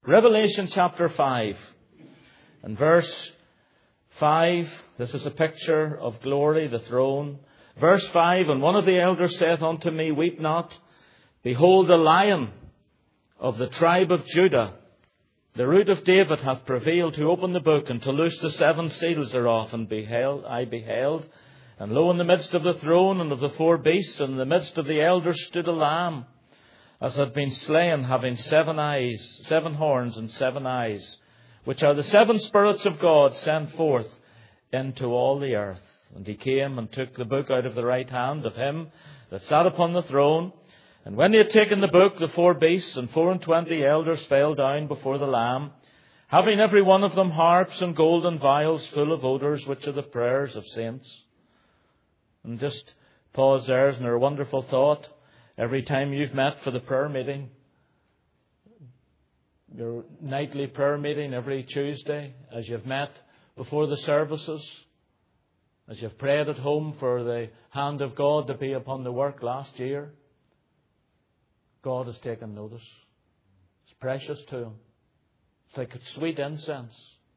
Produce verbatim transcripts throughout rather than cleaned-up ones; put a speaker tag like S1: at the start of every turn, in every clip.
S1: Revelation chapter five and verse five. This is a picture of glory, the throne. Verse five, and one of the elders saith unto me, Weep not. Behold, the Lion of the tribe of Judah, the root of David, hath prevailed to open the book and to loose the seven seals thereof. And beheld, I beheld, and lo, in the midst of the throne and of the four beasts, and in the midst of the elders stood a lamb, as had been slain, having seven eyes, seven horns and seven eyes, which are the seven spirits of God sent forth into all the earth. And he came and took the book out of the right hand of him that sat upon the throne. And when he had taken the book, the four beasts and four and twenty elders fell down before the Lamb, having every one of them harps and golden vials full of odours, which are the prayers of saints. And just pause there, isn't there a wonderful thought? Every time you've met for the prayer meeting, your nightly prayer meeting every Tuesday, as you've met before the services, as you've prayed at home for the hand of God to be upon the work last year, God has taken notice. It's precious to Him. It's like sweet incense.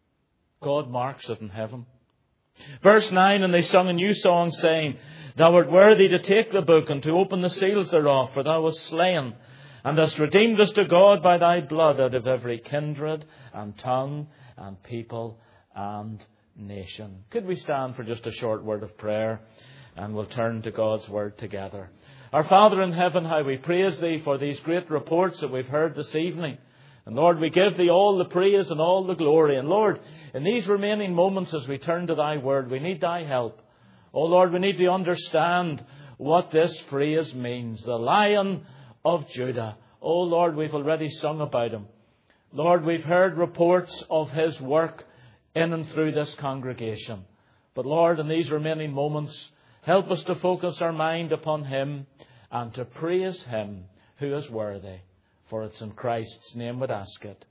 S1: God marks it in heaven. Verse nine, and they sung a new song, saying, Thou art worthy to take the book and to open the seals thereof, for thou wast slain, and hast redeemed us to God by thy blood out of every kindred and tongue and people and nation. Could we stand for just a short word of prayer, and we'll turn to God's word together. Our Father in heaven, how we praise Thee for these great reports that we've heard this evening. And Lord, we give Thee all the praise and all the glory. And Lord, in these remaining moments as we turn to Thy word, we need Thy help. Oh Lord, we need to understand what this phrase means. The Lion of Judah. Oh Lord, we've already sung about Him. Lord, we've heard reports of His work in and through this congregation. But Lord, in these remaining moments, help us to focus our mind upon Him and to praise Him who is worthy. For it's in Christ's name we'd ask it.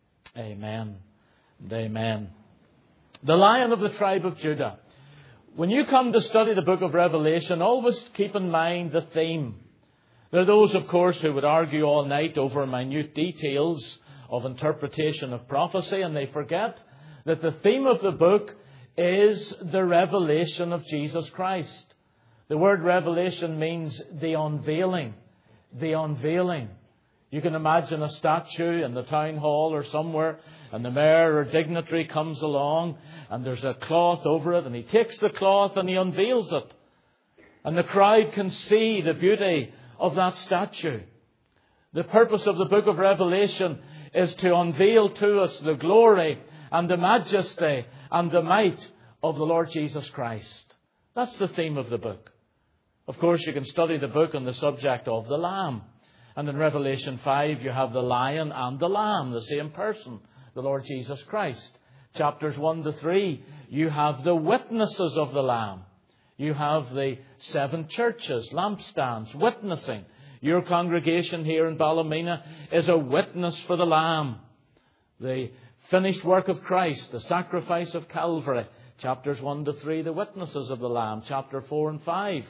S1: Amen and amen. The Lion of the tribe of Judah. When you come to study the book of Revelation, always keep in mind the theme. There are those, of course, who would argue all night over minute details of interpretation of prophecy, and they forget that the theme of the book is the revelation of Jesus Christ. The word revelation means the unveiling. The unveiling. You can imagine a statue in the town hall or somewhere, and the mayor or dignitary comes along, and there's a cloth over it, and he takes the cloth and he unveils it. And the crowd can see the beauty of that statue. The purpose of the book of Revelation is to unveil to us the glory and the majesty and the might of the Lord Jesus Christ. That's the theme of the book. Of course, you can study the book on the subject of the Lamb. And in Revelation five, you have the Lion and the Lamb, the same person, the Lord Jesus Christ. Chapters one to three, you have the witnesses of the Lamb. You have the seven churches, lampstands, witnessing. Your congregation here in Ballymena is a witness for the Lamb. The finished work of Christ, the sacrifice of Calvary. Chapters one to three, the witnesses of the Lamb. Chapter four and five,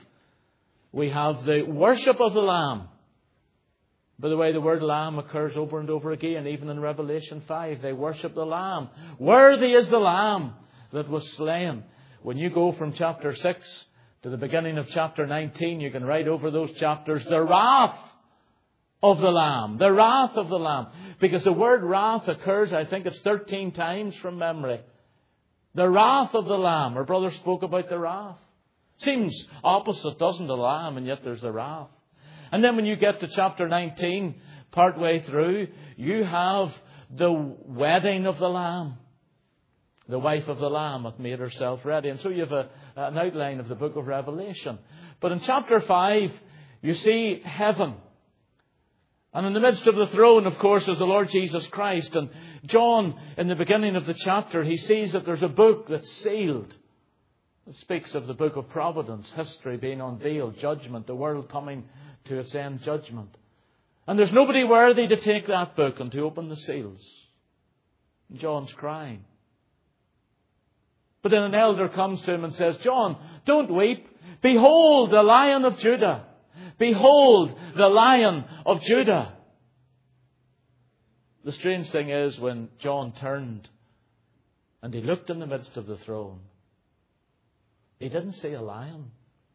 S1: we have the worship of the Lamb. By the way, the word Lamb occurs over and over again, even in Revelation five. They worship the Lamb. Worthy is the Lamb that was slain. When you go from chapter six to the beginning of chapter nineteen, you can write over those chapters, the wrath of the Lamb. The wrath of the Lamb. Because the word wrath occurs, I think it's thirteen times from memory. The wrath of the Lamb. Our brother spoke about the wrath. Seems opposite, doesn't the Lamb? And yet there's the wrath. And then when you get to chapter nineteen, partway through, you have the wedding of the Lamb. The wife of the Lamb hath made herself ready. And so you have a, an outline of the book of Revelation. But in chapter five, you see heaven. And in the midst of the throne, of course, is the Lord Jesus Christ. And John, in the beginning of the chapter, he sees that there's a book that's sealed. It speaks of the book of providence, history being unveiled, judgment, the world coming to its end, judgment. And there's nobody worthy to take that book and to open the seals. And John's crying. But then an elder comes to him and says, John, don't weep. Behold the Lion of Judah. Behold the Lion of Judah. The strange thing is, when John turned and he looked in the midst of the throne, he didn't see a lion.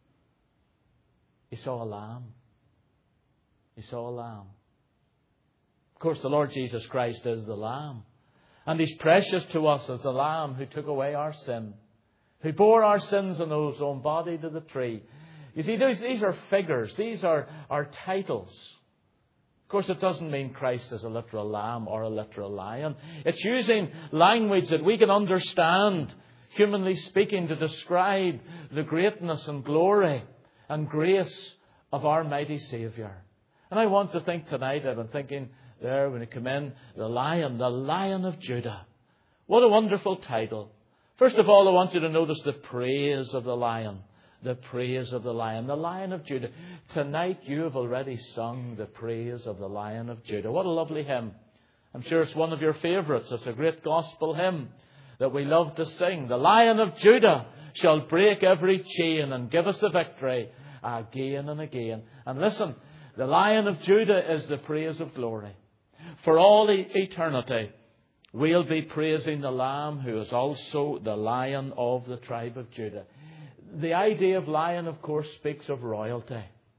S1: He saw a lamb. He saw a lamb. Of course, the Lord Jesus Christ is the Lamb. And He's precious to us as the Lamb who took away our sin, who bore our sins in His own body to the tree. You see, these, these are figures. These are, are titles. Of course, it doesn't mean Christ is a literal lamb or a literal lion. It's using language that we can understand, humanly speaking, to describe the greatness and glory and grace of our mighty Saviour. And I want to think tonight, I've been thinking there when I come in, the Lion, the Lion of Judah. What a wonderful title. First of all, I want you to notice the praise of the Lion. The praise of the Lion, the Lion of Judah. Tonight you have already sung the praise of the Lion of Judah. What a lovely hymn. I'm sure it's one of your favourites. It's a great gospel hymn that we love to sing. The Lion of Judah shall break every chain and give us the victory again and again. And listen, the Lion of Judah is the praise of glory. For all eternity, we'll be praising the Lamb who is also the Lion of the tribe of Judah. The idea of lion, of course, speaks of royalty.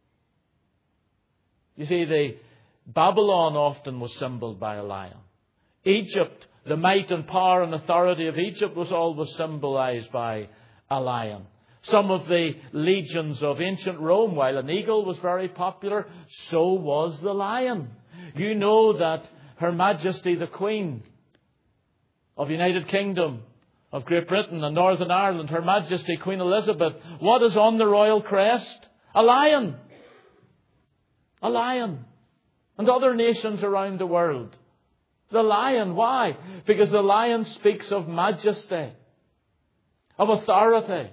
S1: You see, the Babylon often was symbolized by a lion. Egypt, the might and power and authority of Egypt was always symbolized by a lion. Some of the legions of ancient Rome, while an eagle was very popular, so was the lion. You know that Her Majesty the Queen of the United Kingdom of Great Britain and Northern Ireland, Her Majesty Queen Elizabeth, what is on the royal crest? A lion. A lion. And other nations around the world. The lion. Why? Because the lion speaks of majesty, of authority.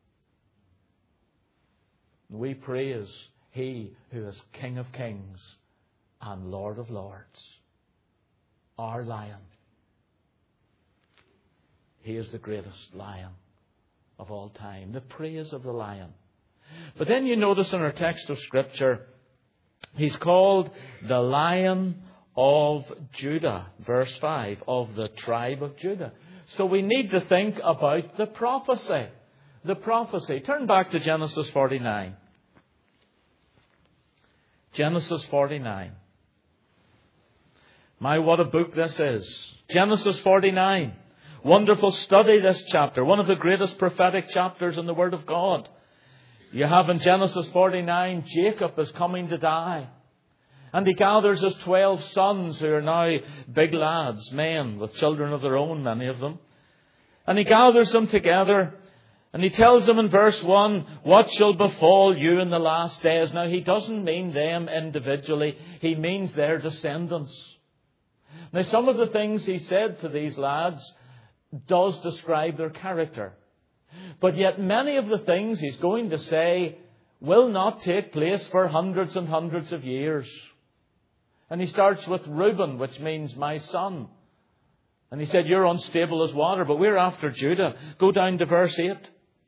S1: We praise He who is King of Kings and Lord of Lords. Our Lion. He is the greatest Lion of all time. The praise of the Lion. But then you notice in our text of Scripture, He's called the Lion of Judah. Verse five, of the tribe of Judah. So we need to think about the prophecy. The prophecy. Turn back to Genesis forty-nine. Genesis forty-nine. My, what a book this is. Genesis forty-nine. Wonderful study, this chapter. One of the greatest prophetic chapters in the Word of God. You have in Genesis forty-nine, Jacob is coming to die. And he gathers his twelve sons who are now big lads, men with children of their own, many of them. And he gathers them together. And he tells them in verse one, what shall befall you in the last days? Now, he doesn't mean them individually. He means their descendants. Now, some of the things he said to these lads does describe their character. But yet many of the things he's going to say will not take place for hundreds and hundreds of years. And he starts with Reuben, which means my son. And he said, you're unstable as water, but we're after Judah. Go down to verse eight.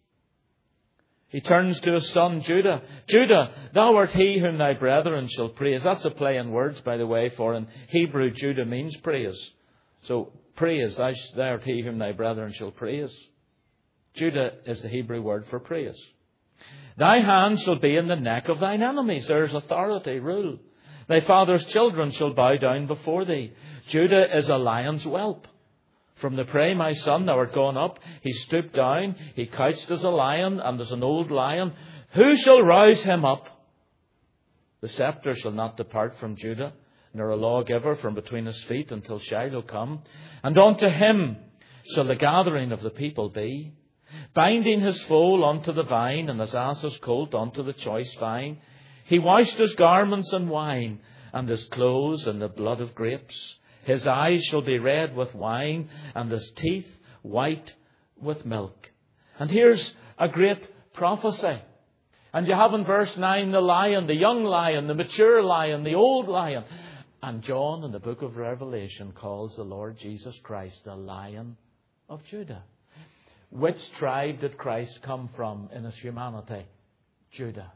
S1: He turns to his son Judah. Judah, thou art he whom thy brethren shall praise. That's a play on words, by the way, for in Hebrew, Judah means praise. So, praise, thou art he whom thy brethren shall praise. Judah is the Hebrew word for praise. Thy hand shall be in the neck of thine enemies. There's authority, rule. Thy father's children shall bow down before thee. Judah is a lion's whelp. From the prey, my son, thou art gone up. He stooped down. He couched as a lion and as an old lion. Who shall rouse him up? The scepter shall not depart from Judah, nor a lawgiver from between his feet until Shiloh come. And unto him shall the gathering of the people be, binding his foal unto the vine, and his ass's colt unto the choice vine. He washed his garments in wine, and his clothes in the blood of grapes. His eyes shall be red with wine, and his teeth white with milk. And here's a great prophecy. And you have in verse nine the lion, the young lion, the mature lion, the old lion. And John in the book of Revelation calls the Lord Jesus Christ the Lion of Judah. Which tribe did Christ come from in his humanity? Judah.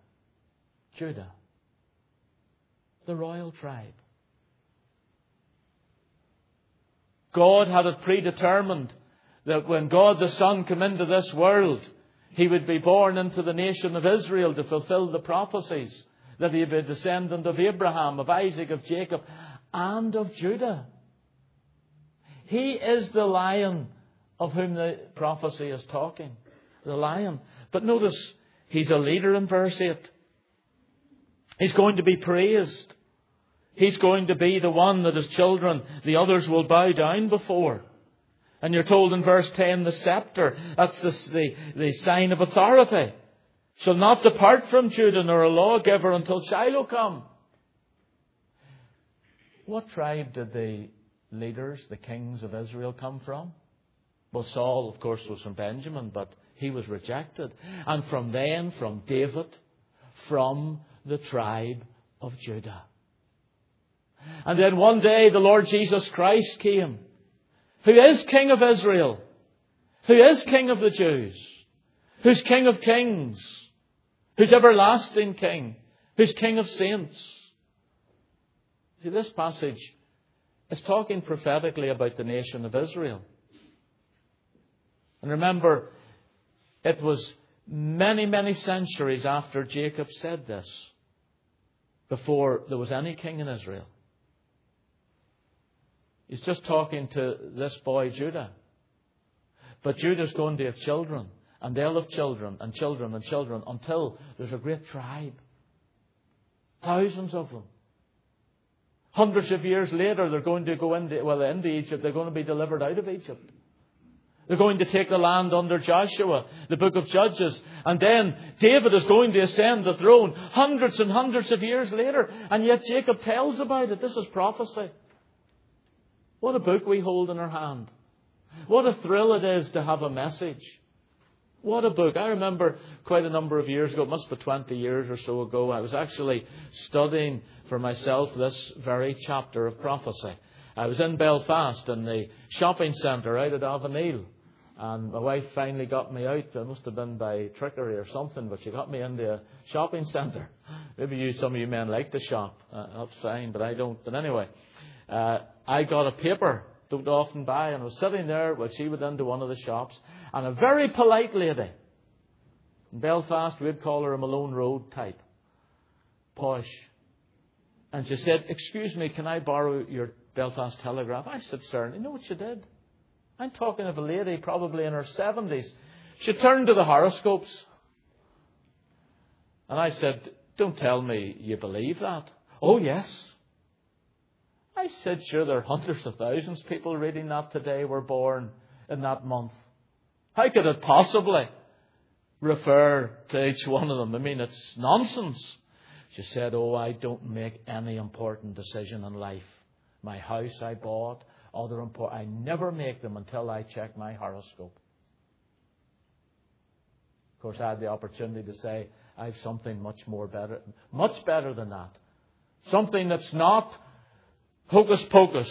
S1: Judah. The royal tribe. God had it predetermined that when God the Son came into this world, He would be born into the nation of Israel to fulfill the prophecies, that He would be a descendant of Abraham, of Isaac, of Jacob, and of Judah. He is the Lion of whom the prophecy is talking. The Lion. But notice, He's a leader in verse eight. He's going to be praised. He's going to be the one that His children, the others, will bow down before. And you're told in verse ten, the scepter, that's the, the, the sign of authority, shall not depart from Judah, nor a lawgiver until Shiloh come. What tribe did the leaders, the kings of Israel, come from? Well, Saul, of course, was from Benjamin, but he was rejected. And from then, from David, from the tribe of Judah. And then one day the Lord Jesus Christ came, who is King of Israel, who is King of the Jews, who's King of kings, who's everlasting King, who's King of saints. See, this passage is talking prophetically about the nation of Israel. And remember, it was many, many centuries after Jacob said this before there was any king in Israel. He's just talking to this boy Judah. But Judah's going to have children, and they'll have children, and children, and children, until there's a great tribe. Thousands of them. Hundreds of years later, they're going to go into, well, into Egypt. They're going to be delivered out of Egypt. They're going to take the land under Joshua, the book of Judges. And then David is going to ascend the throne hundreds and hundreds of years later. And yet Jacob tells about it. This is prophecy. What a book we hold in our hand. What a thrill it is to have a message. What a book. I remember quite a number of years ago, it must be twenty years or so ago, I was actually studying for myself this very chapter of prophecy. I was in Belfast in the shopping centre out at Avonneal. And my wife finally got me out. It must have been by trickery or something, but she got me into a shopping centre. Maybe you, some of you men like to shop. Uh, that's fine, but I don't. But anyway, uh, I got a paper, don't often buy, and I was sitting there while she went into one of the shops, and a very polite lady, in Belfast we'd call her a Malone Road type, posh, and she said, "Excuse me, can I borrow your Belfast Telegraph?" I said, "Certainly." You know what she did? I'm talking of a lady probably in her seventies. She turned to the horoscopes, and I said, "Don't tell me you believe that." "Oh yes." I said, "Sure, there are hundreds of thousands of people reading that today were born in that month. How could it possibly refer to each one of them? I mean, it's nonsense." She said, "Oh, I don't make any important decision in life. My house I bought, other important, I never make them until I check my horoscope." Of course, I had the opportunity to say, I have something much more better, much better than that. Something that's not hocus pocus.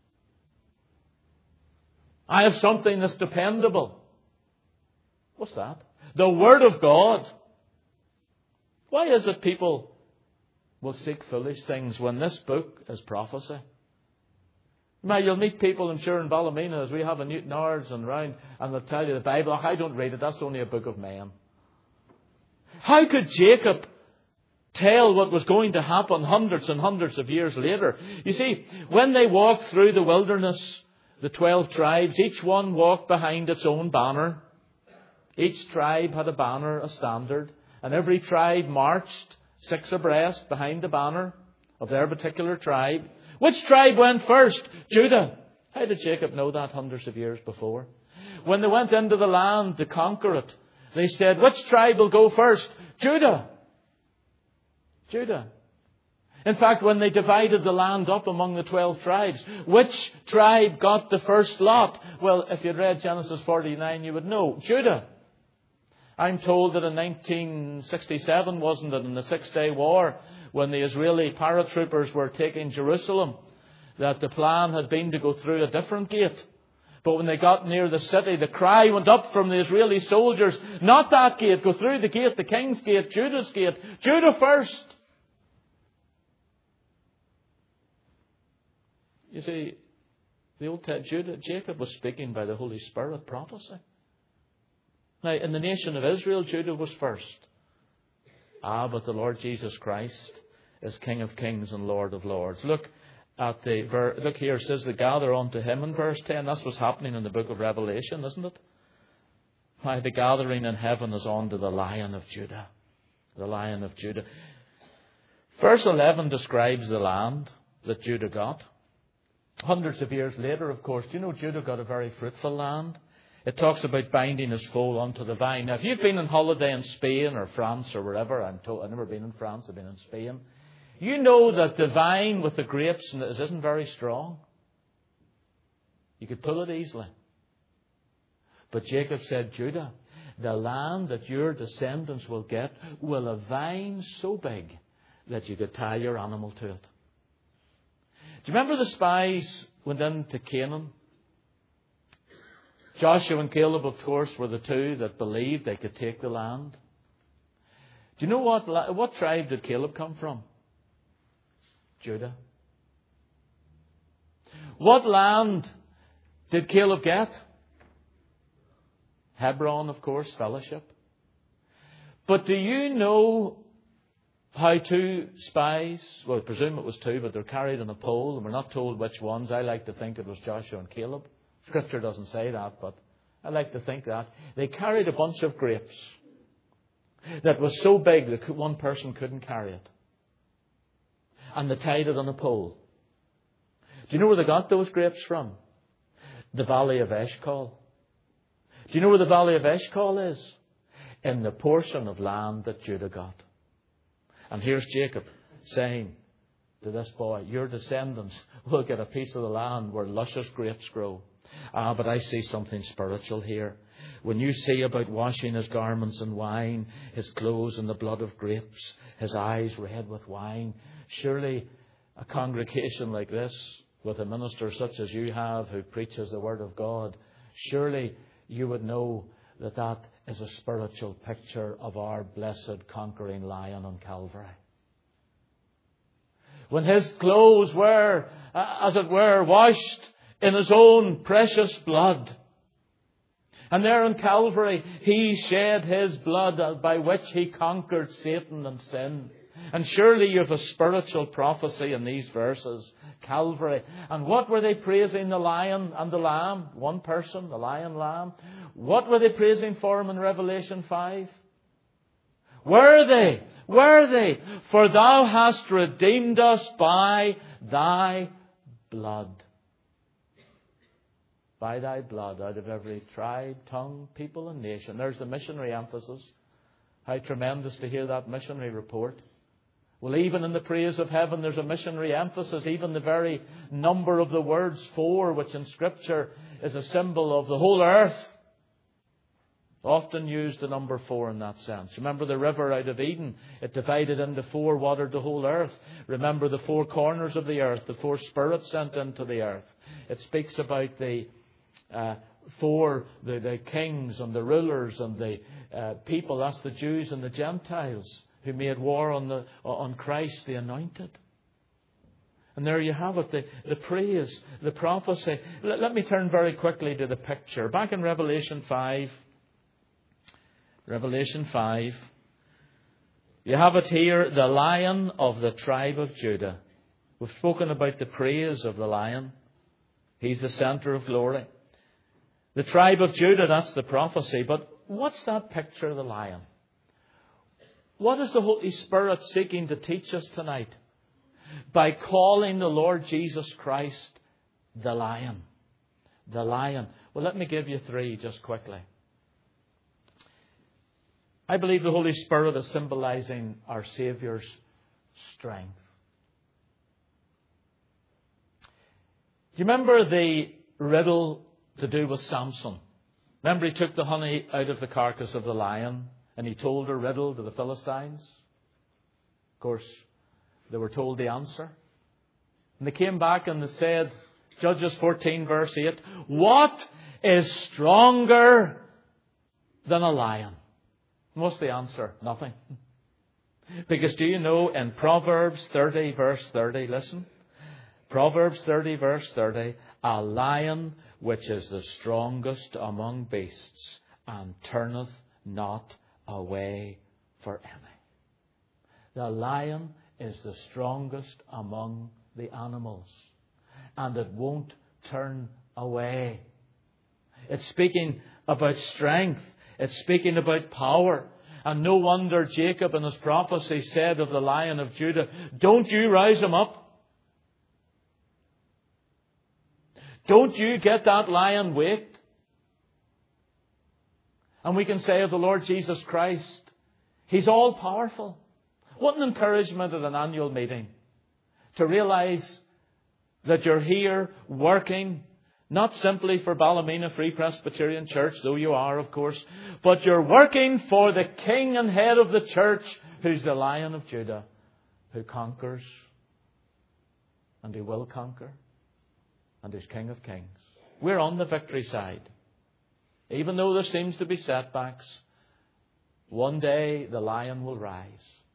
S1: I have something that's dependable. What's that? The Word of God. Why is it people will seek foolish things when this book is prophecy? Now, you'll meet people, I'm sure, in Ballymena, as we have in Newton Ards and round, and they'll tell you the Bible, "Oh, I don't read it, that's only a book of men." How could Jacob tell what was going to happen hundreds and hundreds of years later? You see, when they walked through the wilderness, the twelve tribes, each one walked behind its own banner. Each tribe had a banner, a standard, and every tribe marched six abreast behind the banner of their particular tribe. Which tribe went first? Judah. How did Jacob know that hundreds of years before? When they went into the land to conquer it, they said, which tribe will go first? Judah. Judah. In fact, when they divided the land up among the twelve tribes, which tribe got the first lot? Well, if you'd read Genesis forty-nine, you would know. Judah. I'm told that in nineteen sixty-seven, wasn't it, in the Six-Day War, when the Israeli paratroopers were taking Jerusalem, that the plan had been to go through a different gate. But when they got near the city, the cry went up from the Israeli soldiers, "Not that gate, go through the gate, the King's Gate, Judah's gate, Judah first." You see, The Old Testament, Jacob was speaking by the Holy Spirit prophecy. Now, in the nation of Israel, Judah was first. Ah, but the Lord Jesus Christ is King of kings and Lord of lords. Look at the ver- look here. It says they gather unto him in verse ten. That's what's happening in the book of Revelation, isn't it? Why, the gathering in heaven is on to the Lion of Judah. The Lion of Judah. Verse eleven describes the land that Judah got. Hundreds of years later, of course, do you know Judah got a very fruitful land? It talks about binding his foal onto the vine. Now, if you've been on holiday in Spain or France or wherever, I'm told, I've never been in France, I've been in Spain. You know that the vine with the grapes isn't very strong. You could pull it easily. But Jacob said, Judah, the land that your descendants will get will a vine so big that you could tie your animal to it. Do you remember the spies went into Canaan? Joshua and Caleb, of course, were the two that believed they could take the land. Do you know what, what tribe did Caleb come from? Judah. What land did Caleb get? Hebron, of course, fellowship. But do you know how two spies, well, I presume it was two, but they're carried on a pole, and we're not told which ones. I like to think it was Joshua and Caleb. Scripture doesn't say that, but I like to think that. They carried a bunch of grapes that was so big that one person couldn't carry it. And they tied it on a pole. Do you know where they got those grapes from? The Valley of Eshcol. Do you know where the Valley of Eshcol is? In the portion of land that Judah got. And here's Jacob saying to this boy, your descendants will get a piece of the land where luscious grapes grow. Ah, but I see something spiritual here. When you see about washing his garments in wine, his clothes in the blood of grapes, his eyes red with wine, surely a congregation like this, with a minister such as you have who preaches the Word of God, surely you would know that that is a spiritual picture of our blessed conquering Lion on Calvary. When his clothes were, as it were, washed in his own precious blood. And there on Calvary, he shed his blood by which he conquered Satan and sin. And surely you have a spiritual prophecy in these verses. Calvary. And what were they praising the lion and the lamb? One person, the lion, lamb. What were they praising for him in Revelation five? Were they? Were they? For thou hast redeemed us by thy blood. By thy blood, out of every tribe, tongue, people and nation. There's the missionary emphasis. How tremendous to hear that missionary report. Well, even in the praise of heaven, there's a missionary emphasis. Even the very number of the words four, which in Scripture is a symbol of the whole earth. Often used the number four in that sense. Remember the river out of Eden? It divided into four, watered the whole earth. Remember the four corners of the earth, the four spirits sent into the earth. It speaks about the uh, four, the, the kings and the rulers and the uh, people. That's the Jews and the Gentiles who made war on the on Christ, the Anointed. And there you have it, the, the praise, the prophecy. Let, let me turn very quickly to the picture. Back in Revelation five. Revelation five. You have it here, the Lion of the tribe of Judah. We've spoken about the praise of the Lion. He's the centre of glory. The tribe of Judah, that's the prophecy. But what's that picture of the Lion? What is the Holy Spirit seeking to teach us tonight? By calling the Lord Jesus Christ the Lion. The Lion. Well, let me give you three just quickly. I believe the Holy Spirit is symbolizing our Saviour's strength. Do you remember the riddle to do with Samson? Remember he took the honey out of the carcass of the lion and he told a riddle to the Philistines? Of course, they were told the answer. And they came back and they said, Judges fourteen verse eight, what is stronger than a lion? What's the answer? Nothing. Because do you know in Proverbs thirty verse thirty, listen. Proverbs thirty verse thirty, a lion which is the strongest among beasts, and turneth not away for any. The lion is the strongest among the animals, and it won't turn away. It's speaking about strength. It's speaking about power. And no wonder Jacob in his prophecy said of the Lion of Judah, don't you rise him up. Don't you get that lion waked. And we can say of the Lord Jesus Christ, He's all powerful. What an encouragement at an annual meeting to realize that you're here working, not simply for Ballymena Free Presbyterian Church, though you are, of course, but you're working for the King and Head of the Church, who's the Lion of Judah, who conquers and who will conquer, and who's King of Kings. We're on the victory side. Even though there seems to be setbacks, one day the Lion will rise.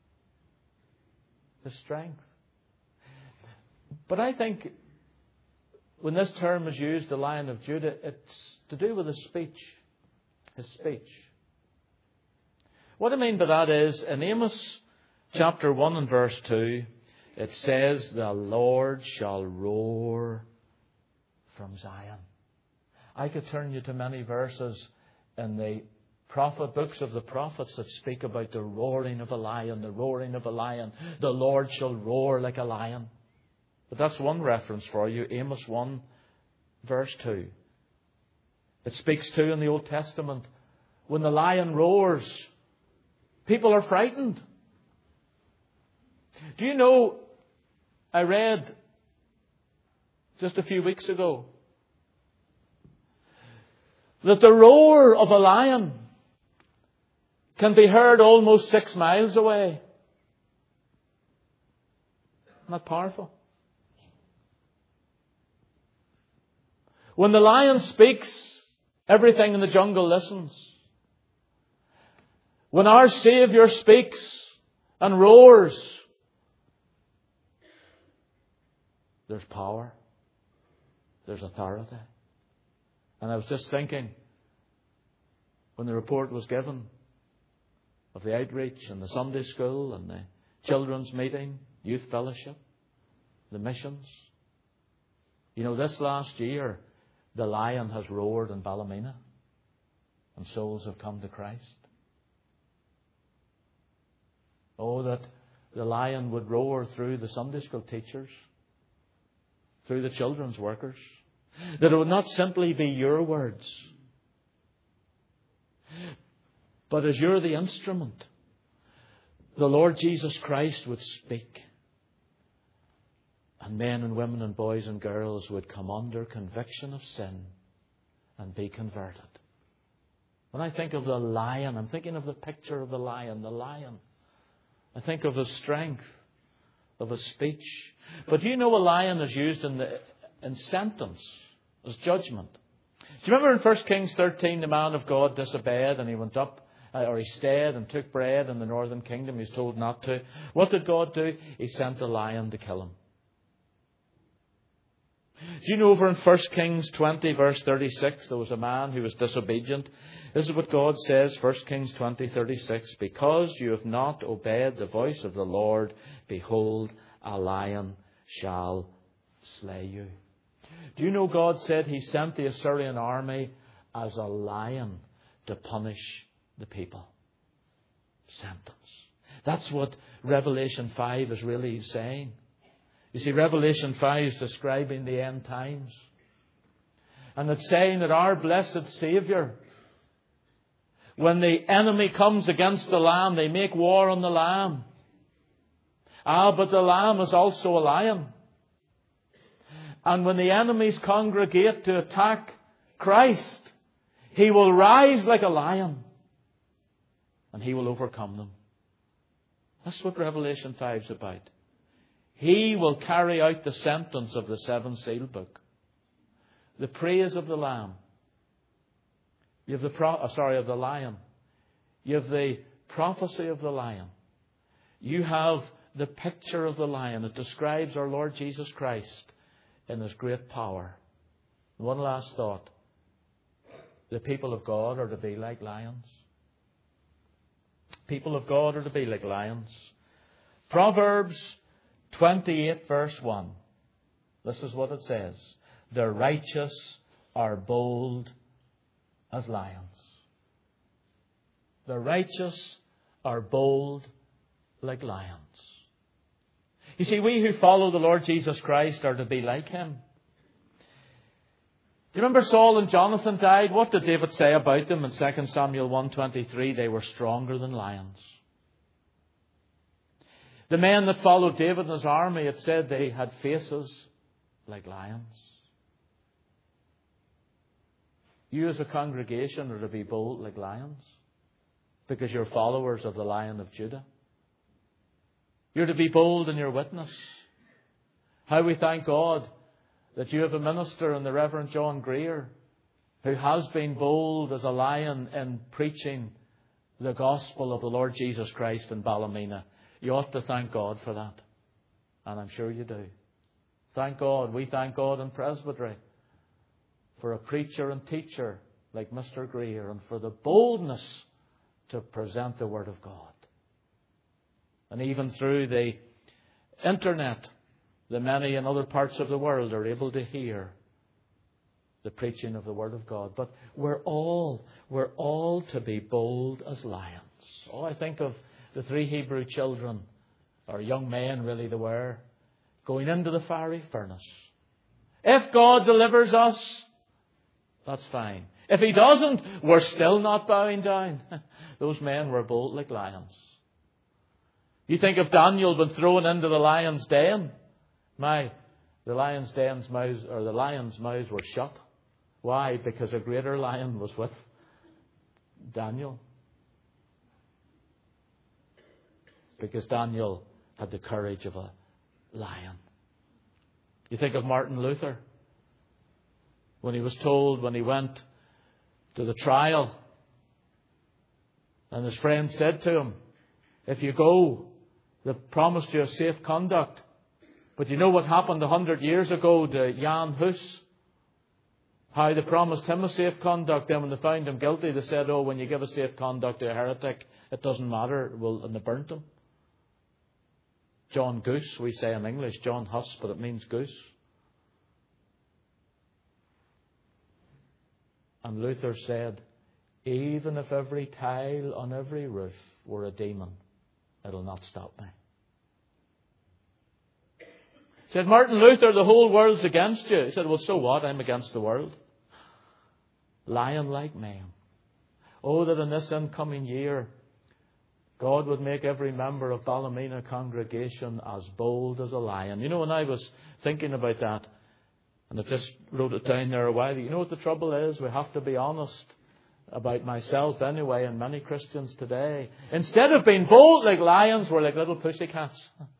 S1: The strength. But I think when this term is used, the Lion of Judah, it's to do with his speech. His speech. What I mean by that is, in Amos chapter one and verse two, it says, the Lord shall roar from Zion. I could turn you to many verses in the prophet books of the prophets that speak about the roaring of a lion, the roaring of a lion. The Lord shall roar like a lion. But that's one reference for you, Amos one, verse two. It speaks too in the Old Testament. When the lion roars, people are frightened. Do you know, I read just a few weeks ago that the roar of a lion can be heard almost six miles away. Isn't that powerful? When the lion speaks, everything in the jungle listens. When our Saviour speaks and roars, there's power. There's authority. And I was just thinking, when the report was given of the outreach and the Sunday school and the children's meeting, youth fellowship, the missions. You know, this last year, the lion has roared in Ballymena and souls have come to Christ. Oh, that the lion would roar through the Sunday school teachers, through the children's workers. That it would not simply be your words, but as you're the instrument, the Lord Jesus Christ would speak. And men and women and boys and girls would come under conviction of sin and be converted. When I think of the lion, I'm thinking of the picture of the lion, the lion. I think of his strength, of his speech. But do you know a lion is used in the in sentence as judgment? Do you remember in First Kings thirteen, the man of God disobeyed and he went up, uh, or he stayed and took bread in the northern kingdom. He was told not to. What did God do? He sent a lion to kill him. Do you know over in First Kings twenty, verse thirty-six, there was a man who was disobedient. This is what God says, First Kings twenty, thirty-six. Because you have not obeyed the voice of the Lord, behold, a lion shall slay you. Do you know God said He sent the Assyrian army as a lion to punish the people? Sentence. That's what Revelation five is really saying. You see, Revelation five is describing the end times. And it's saying that our blessed Saviour, when the enemy comes against the Lamb, they make war on the Lamb. Ah, but the Lamb is also a lion. And when the enemies congregate to attack Christ, He will rise like a lion and He will overcome them. That's what Revelation five is about. He will carry out the sentence of the seven seal book. The praise of the Lamb. You have the pro- oh, sorry, of the lion. You have the prophecy of the lion. You have the picture of the lion. It describes our Lord Jesus Christ in His great power One last thought. The people of God are to be like lions. People of God are to be like lions. Proverbs twenty-eight verse one. This is what it says. The righteous are bold as lions. The righteous are bold like lions. You see, we who follow the Lord Jesus Christ are to be like Him. Do you remember Saul and Jonathan died? What did David say about them in Second Samuel one twenty-three? They were stronger than lions. The men that followed David and his army, it said they had faces like lions. You as a congregation are to be bold like lions because you're followers of the Lion of Judah. You're to be bold in your witness. How we thank God that you have a minister in the Reverend John Greer who has been bold as a lion in preaching the gospel of the Lord Jesus Christ in Ballymena. You ought to thank God for that. And I'm sure you do. Thank God. We thank God in Presbytery for a preacher and teacher like Mister Greer and for the boldness to present the Word of God. And even through the internet, the many in other parts of the world are able to hear the preaching of the Word of God. But we're all, we're all to be bold as lions. Oh, I think of the three Hebrew children, or young men really they were, going into the fiery furnace. If God delivers us, that's fine. If He doesn't, we're still not bowing down. Those men were bold like lions. You think if Daniel had been thrown into the lion's den, my, the lion's den's mouths, or the lion's mouths were shut. Why? Because a greater lion was with Daniel. Because Daniel had the courage of a lion. You think of Martin Luther. When he was told, when he went to the trial, and his friend said to him, if you go, they've promised you a safe conduct. But you know what happened a hundred years ago to Jan Hus? How they promised him a safe conduct. Then when they found him guilty, they said, oh, when you give a safe conduct to a heretic, it doesn't matter. Well, and they burnt him. John Goose, we say in English, John Huss, but it means goose. And Luther said, even if every tile on every roof were a demon, it'll not stop me. He said, Martin Luther, the whole world's against you. He said, well, so what? I'm against the world. Lion-like men. Oh, that in this incoming year, God would make every member of Ballymena congregation as bold as a lion. You know, when I was thinking about that, and I just wrote it down there a while, you know what the trouble is? We have to be honest about myself anyway, and many Christians today. Instead of being bold like lions, we're like little pussycats.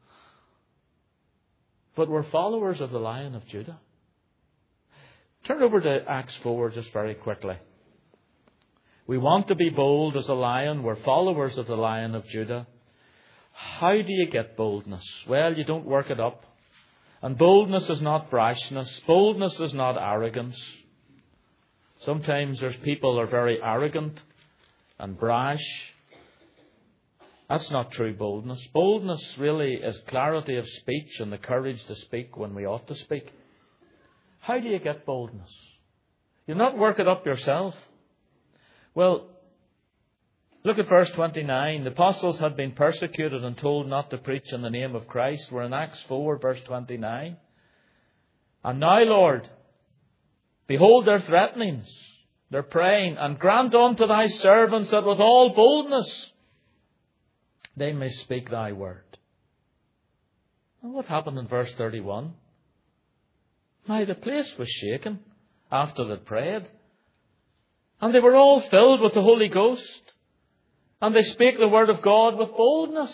S1: But we're followers of the Lion of Judah. Turn over to Acts four just very quickly. We want to be bold as a lion. We're followers of the Lion of Judah. How do you get boldness? Well, you don't work it up. And boldness is not brashness. Boldness is not arrogance. Sometimes there's people who are very arrogant and brash. That's not true boldness. Boldness really is clarity of speech and the courage to speak when we ought to speak. How do you get boldness? You not work it up yourself. Well, look at verse twenty-nine. The apostles had been persecuted and told not to preach in the name of Christ. We're in Acts four, verse twenty-nine. And now, Lord, behold their threatenings. They're praying, and grant unto thy servants that with all boldness they may speak thy word. And what happened in verse thirty-one? Now the place was shaken after they prayed. And they were all filled with the Holy Ghost. And they spake the word of God with boldness.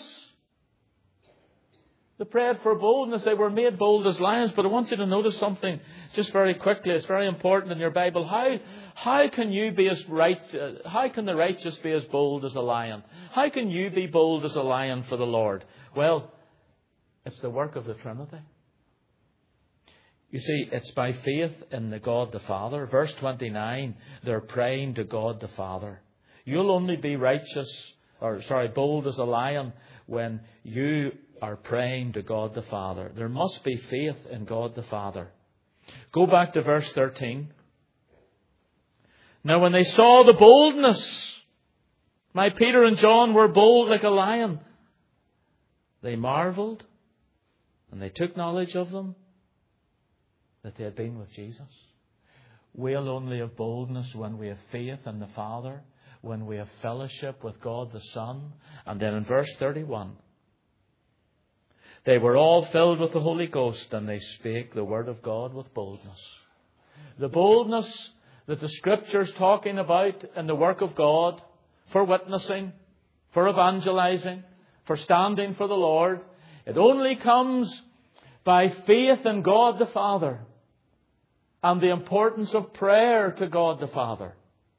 S1: They prayed for boldness. They were made bold as lions. But I want you to notice something just very quickly. It's very important in your Bible. How, how can you be as right, uh, how can the righteous be as bold as a lion? How can you be bold as a lion for the Lord? Well, it's the work of the Trinity. You see, it's by faith in the God the Father. Verse twenty-nine, they're praying to God the Father. You'll only be righteous, or sorry, bold as a lion when you are praying to God the Father. There must be faith in God the Father. Go back to verse thirteen. Now when they saw the boldness, my Peter and John were bold like a lion. They marveled, and they took knowledge of them, that they had been with Jesus. We'll only have boldness when we have faith in the Father, when we have fellowship with God the Son. And then in verse thirty-one, they were all filled with the Holy Ghost, and they spake the word of God with boldness. The boldness that the Scripture's talking about in the work of God, for witnessing, for evangelizing, for standing for the Lord, it only comes by faith in God the Father and the importance of prayer to God the Father.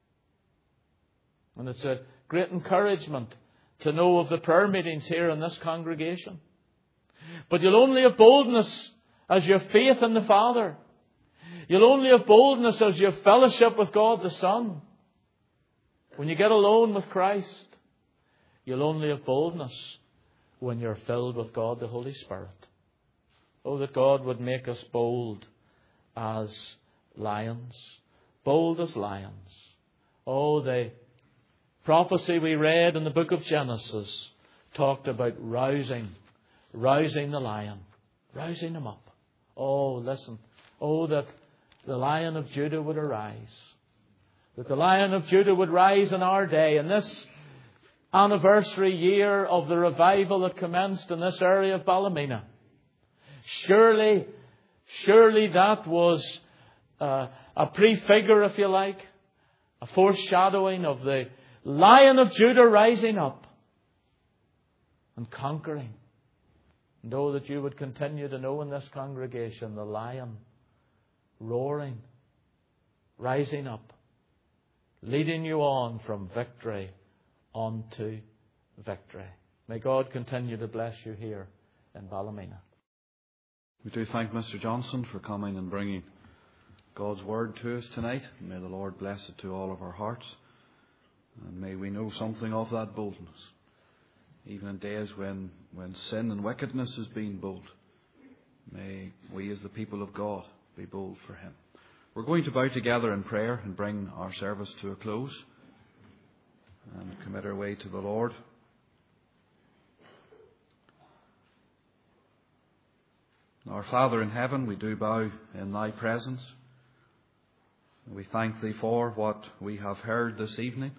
S1: And it's a great encouragement to know of the prayer meetings here in this congregation. But you'll only have boldness as you have faith in the Father. You'll only have boldness as you have fellowship with God the Son. When you get alone with Christ, you'll only have boldness when you're filled with God the Holy Spirit. Oh, that God would make us bold as lions. Bold as lions. Oh, the prophecy we read in the book of Genesis talked about rousing, rousing the lion, rousing him up. Oh, listen. Oh, that the Lion of Judah would arise. That the Lion of Judah would rise in our day, in this anniversary year of the revival that commenced in this area of Ballymena. Surely, surely that was uh, a prefigure, if you like, a foreshadowing of the Lion of Judah rising up and conquering. And oh, that you would continue to know in this congregation the Lion roaring, rising up, leading you on from victory unto victory. May God continue to bless you here in Ballymena.
S2: We do thank Mister Johnson for coming and bringing God's Word to us tonight. May the Lord bless it to all of our hearts. And may we know something of that boldness. Even in days when, when sin and wickedness is being bold. May we as the people of God be bold for Him. We're going to bow together in prayer and bring our service to a close. And commit our way to the Lord. Our Father in heaven, we do bow in Thy presence. We thank Thee for what we have heard this evening,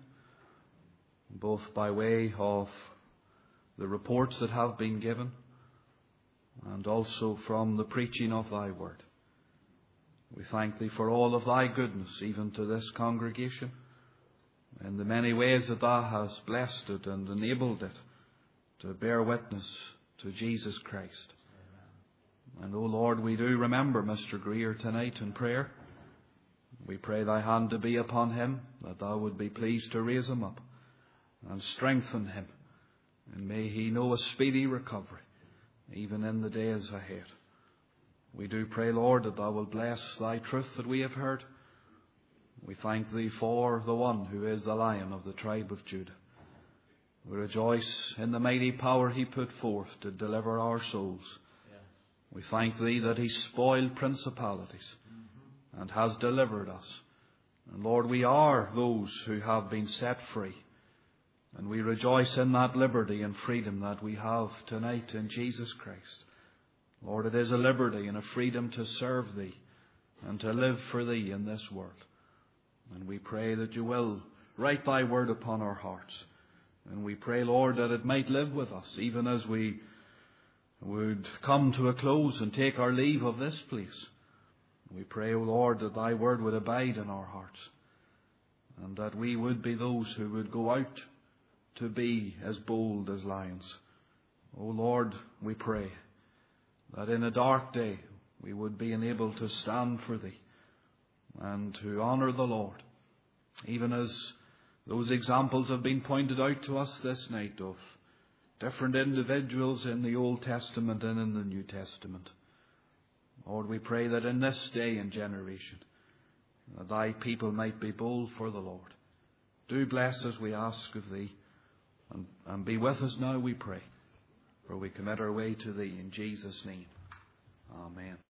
S2: both by way of the reports that have been given and also from the preaching of Thy Word. We thank Thee for all of Thy goodness, even to this congregation, and the many ways that Thou hast blessed it and enabled it to bear witness to Jesus Christ. And, O Lord, we do remember Mister Greer tonight in prayer. We pray Thy hand to be upon him, that Thou would be pleased to raise him up and strengthen him. And may he know a speedy recovery, even in the days ahead. We do pray, Lord, that Thou will bless Thy truth that we have heard. We thank Thee for the one who is the Lion of the tribe of Judah. We rejoice in the mighty power He put forth to deliver our souls. We thank Thee that He spoiled principalities and has delivered us. And Lord, we are those who have been set free. And we rejoice in that liberty and freedom that we have tonight in Jesus Christ. Lord, it is a liberty and a freedom to serve Thee and to live for Thee in this world. And we pray that You will write Thy word upon our hearts. And we pray, Lord, that it might live with us even as we would come to a close and take our leave of this place. We pray, O Lord, that Thy word would abide in our hearts, and that we would be those who would go out to be as bold as lions. O Lord, we pray that in a dark day we would be enabled to stand for Thee and to honour the Lord, even as those examples have been pointed out to us this night of different individuals in the Old Testament and in the New Testament. Lord, we pray that in this day and generation, that thy people might be bold for the Lord. Do bless us, we ask of thee, and, and be with us now, we pray. For we commit our way to thee in Jesus' name. Amen.